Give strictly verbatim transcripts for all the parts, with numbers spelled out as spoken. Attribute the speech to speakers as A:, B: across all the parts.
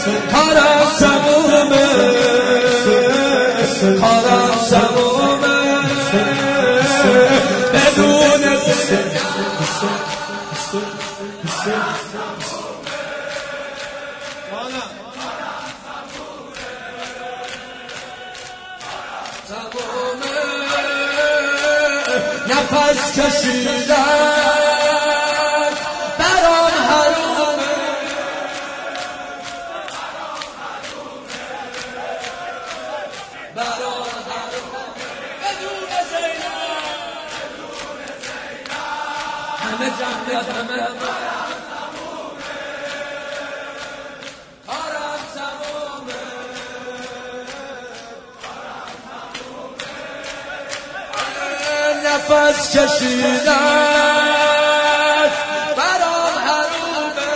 A: کارم تمومه کارم تمومه بدون نفس کشیدن برام حرومه برام حرومه بدون زینب همه جمعیت همه کارم تمومه نفس کشیدن برام حرومه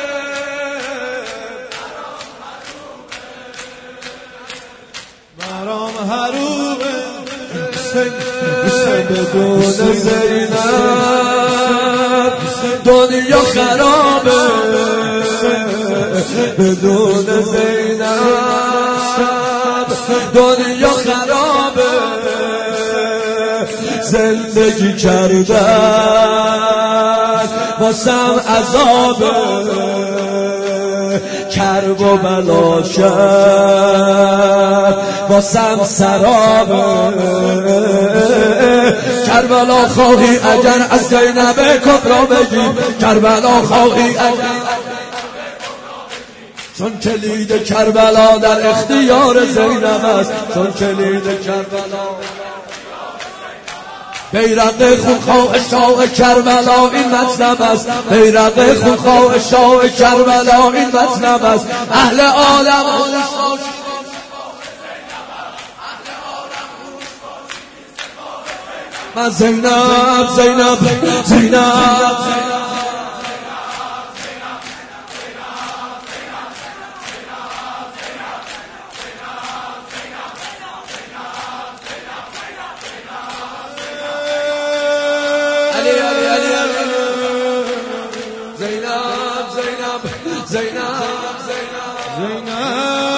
B: برام حرومه بدون زینب
A: دنیا خرابه بدون زینب دنیا خرابه زندگی کردن واسم عذابه کرب و بلا شد واسم سرابه کربلا خواهی اگر از زینب کبرا بگی کربلا خواهی اگر چون کلید کربلا در اختیار زینب است چون کلید کربلا بیرق خونخواه شاه کربلا این مطلب است بیرق خونخواه شاه کربلا این مطلب است اهل عالم من زینب زینب زینب زینب زینب زینب زینب